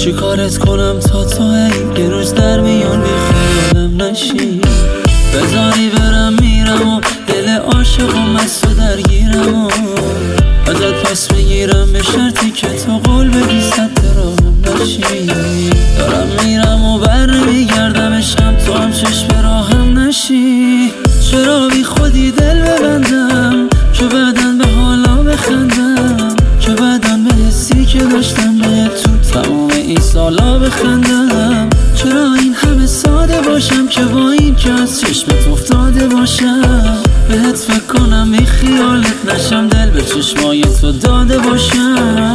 چی کارت کنم تا تو یه روز در میون بی خیالم نشی، بذاری برم میرم و دل عاشقم از تو درگیرم و ازت پس میگیرم به شرطی که تو قول بدی صد راهم نشی. دارم میرم و بر نمیگردم عشقم، تو هم چشم راهم نشی. چرا بی خودی دل ببندم که بعدن به حالا بخندم، که بعدن به حسی که داشتم به تو تمام این سالا بخندم. چرا این همه ساده باشم که با این که از چشمت افتاده باشم، بهت فکر کنم بی خیالت نشم، دل به چشمای تو داده باشم.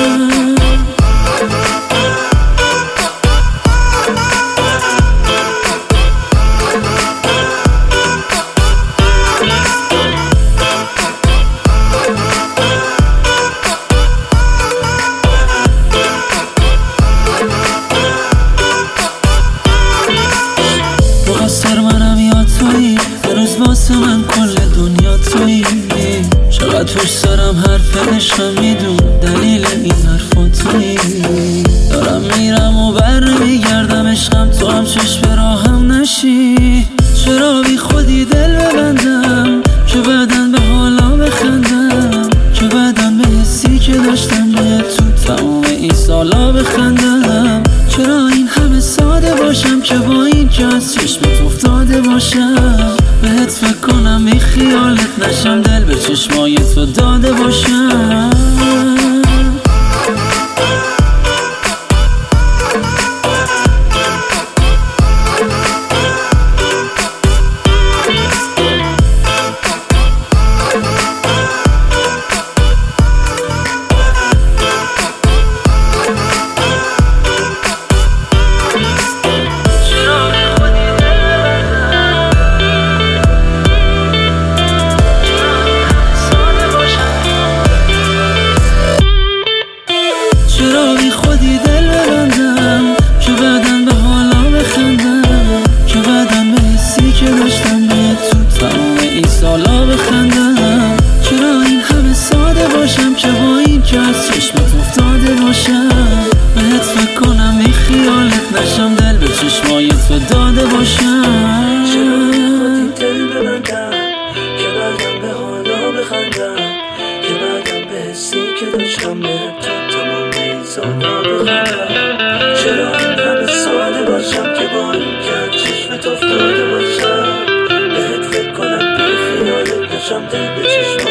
مقصر منم یا تویی، هنوز واسه من کل دنیا تویی. چقدر پشت سرم حرف عشقم، میدون دلیل این حرفا تویی. دارم میرم و بر نمیگردم عشقم، تو هم چشم راهم نشی. چرا بی خودی دل ببندم که بعدن به حالا بخندم، که بعدن به حسی که داشتم به تو تمام این سالا بخندم. چرا این همه ساده باشم که با این که از چشمت افتاده باشم، بهت فکر کنم بی خیالت نشم، دل به چشمای تو داده باشم. چرا بی خودی دل ببندم که بعدن به حالا بخندم، که بعدن به حسی که داشتم به تو تمام این سالا بخندم. چرا این همه ساده باشم که با این که از چشمت افتاده باشم، بهت فکر کنم بی خیالت نشم، دل به چشمای تو داده باشم. چرا بی خودی دل ببندم که بعدن به حالا بخندم، که بعدن به حسی که داشتم به تو تمام این سالا بخندم. چرا این همه ساده باشم که با این که چشمت افتاده باشم، بهت فکر کنم بی خیالت نشم، دل به چشم